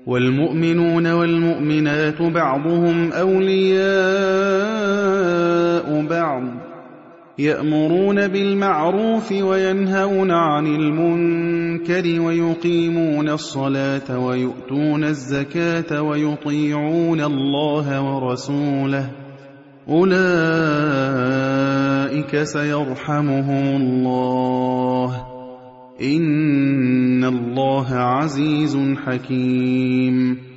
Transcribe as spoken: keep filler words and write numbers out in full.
وَالْمُؤْمِنُونَ وَالْمُؤْمِنَاتُ بَعْضُهُمْ أَوْلِيَاءُ بَعْضٍ ۚ يَأْمُرُونَ بِالْمَعْرُوفِ وَيَنْهَوْنَ عَنِ الْمُنكَرِ وَيُقِيمُونَ الصَّلَاةَ وَيُؤْتُونَ الزَّكَاةَ وَيُطِيعُونَ اللَّهَ وَرَسُولَهُ ۚ أُولَٰئِكَ سَيَرْحَمُهُمُ اللَّهُ ۗ إِنَّ اللَّهَ عَزِيزٌ حَكِيمٌ.